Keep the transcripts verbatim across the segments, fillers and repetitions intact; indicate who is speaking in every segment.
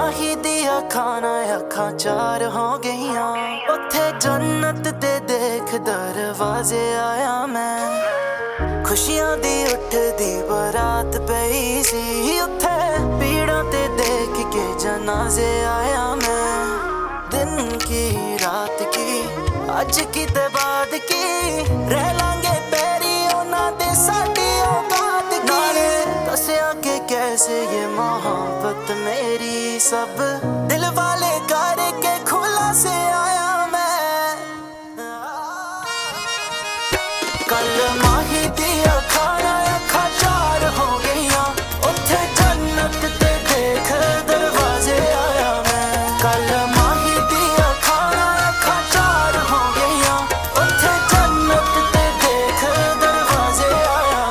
Speaker 1: माही दिया खाना अखां चार हो गईयां उत्थे जन्नत दे देख दरवाजे आया मैं खुशियां दी उठदी बरात पई सी उत्थे पीड़ां ते देख के जनाजे आया मैं दिन की रात की अज की ते बाद की रह लांगे पैरी उन्हां दे साडी औकात की दस्या के कैसे ये मोहब्बत मेरी सब दिल वाले करके खुला से आया मैं कल माही दिया खाना अखां चार हो गईयां उत्थे जन्नत ते देख दरवाजे आया मैं कल माही दिया खाना अखां चार हो गईयां उत्थे जन्नत ते देख दरवाजे आया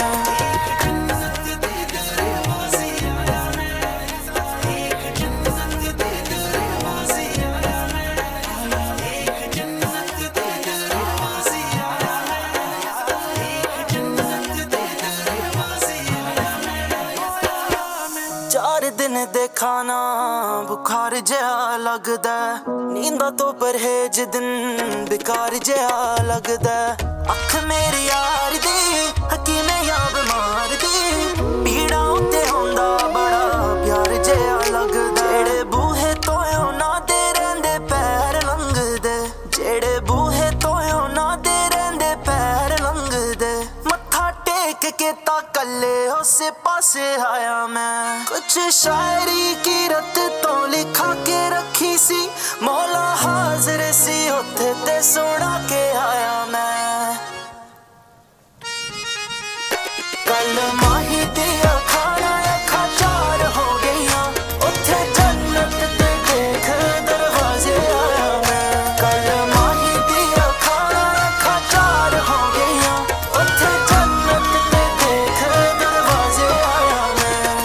Speaker 1: चार दिन दे खाना बुखार जहा लगदा नींदा तो परहेज दिन बेकार जहा लगदा अख मेरी यार दी हकीमे या बीमार दी पीड़ा उत्ते होंदा बड़ा प्यार जहा लगदा जेड़े बूहे तोयो ना दे रहिंदे पैर लंघदे जेड़े बूहे तोयो ना दे रहिंदे पैर लंघदे मत्था टेक के ता कल्ले उसे पासे आया मैं कुछ शायरी की रत तो लिखा के रखी सी मौला हाजिर सी उत्थे ते सुना के आया मैं कल माही दिया खाना अखां चार हो गईयां उत्थे जन्नत ते देख दरवाजे आया मैं कल माही दिया खाना अखां चार हो गईयां उत्थे जन्नत ते देख दरवाजे आया मैं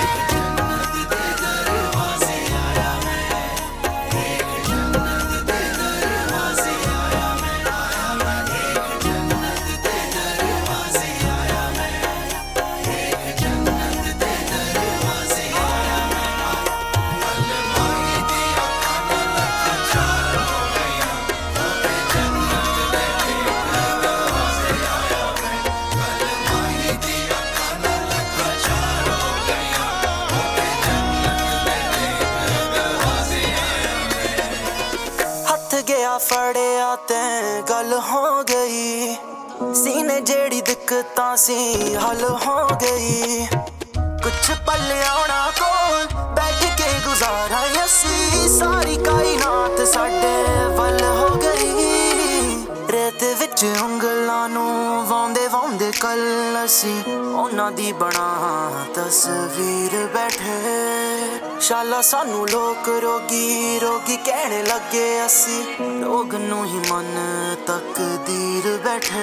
Speaker 1: गया फड़िया ते गल हो गई सीने जेड़ी दिक्कतां सी हल हो गई कुछ पल आना कोल बैठ के गुजारा असी सारी कायनात साडे वल हो गई रेत विच उंगलां नूं वाउंदे वाउंदे कल असी उन्हां दी बना तस्वीर बैठे शाला सानू लोक रोगी रोगी कहने लगे असी रोग नू ही मन तकदीर बैठे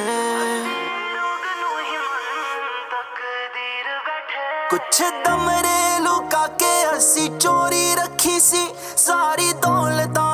Speaker 1: कुछ दमरे लुका के असी चोरी रखी सी सारी दौलतां